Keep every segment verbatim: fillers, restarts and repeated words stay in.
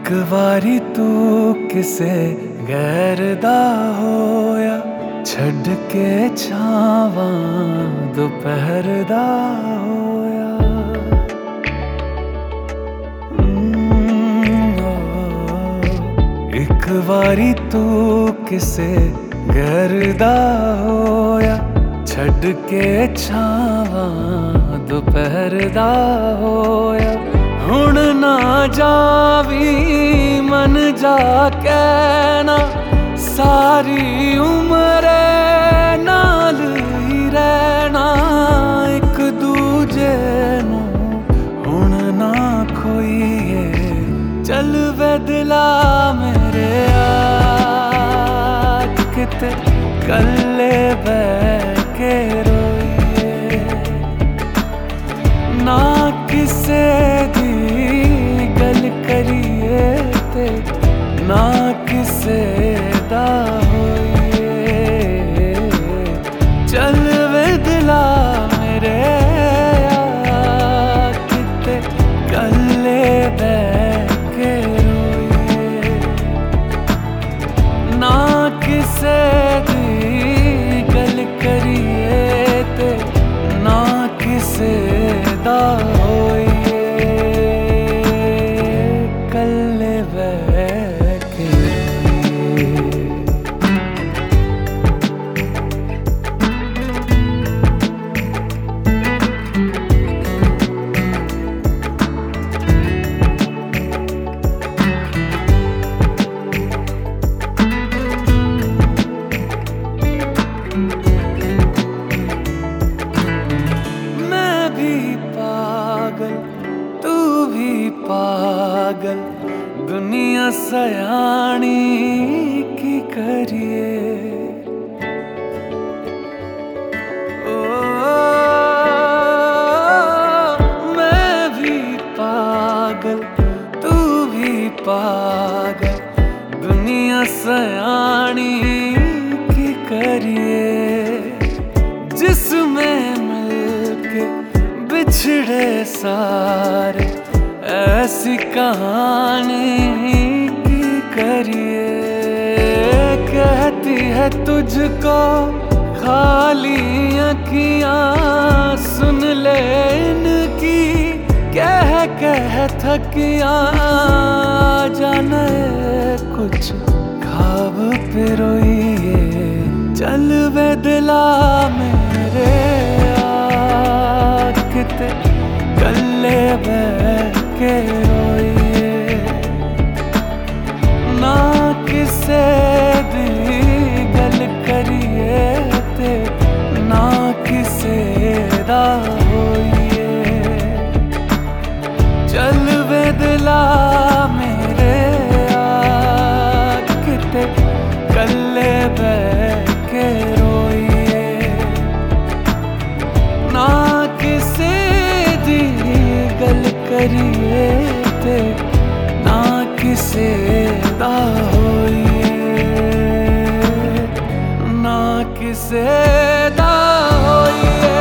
वारी तू किसे गैर दा होया, छड़ के छावां दोपहर दा होया। एक वारी तू किसे गैर दा होया, छड़ के छावां दोपहर दा होया। हुण ना जावी मन जा कहना, सारी उम्र नाल ही रहना। एक दूजे नू हुण ना खोईए, चल वे दिला मेरे आज किते कल्ले बैठ के रोईए। ना किसे दी गल करिए ते ना किसे दा होइए। चल वे दिला मेरे यार किते कल्ले बैठ के रोइए। ना किसे दी गल करिए ते ना किसे दा होइए। कल्ले बैठ के तू भी पागल, दुनिया सयानी की करिए। ओ, मैं भी पागल तू भी पागल, दुनिया सयानी की करिए। जिसमें मिलके बिछड़े सारे, ऐसी कहानी की करिए। कहती है तुझको खाली अखियाँ, सुन ले इनकी कह कह थकियाँ। जाने कुछ ख्वाब पे रोइए, चल वे दिला मेरे यार किते कल्ले बैठ के रोइए। ना किसे दी गल करिए ते ना किसे दा होइए। चल वे दिला मेरे यार किते कल्ले बैठ के रोइए। ना किसे दी गल करिए ते ना किसे दा होइए। ना किसे दा होइए।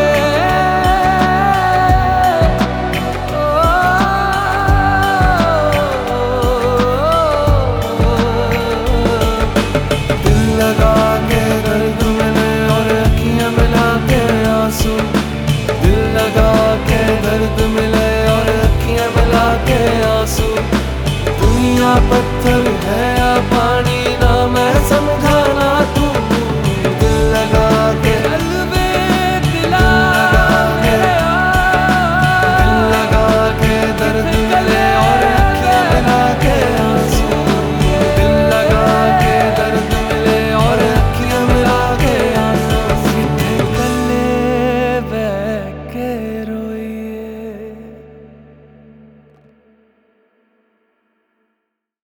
दिल लगा के दर्द मिले और अखियां मिला के आंसू, दिल लगा के दर्द मिले और अखियां मिला के आंसू। दुनिया पत्थर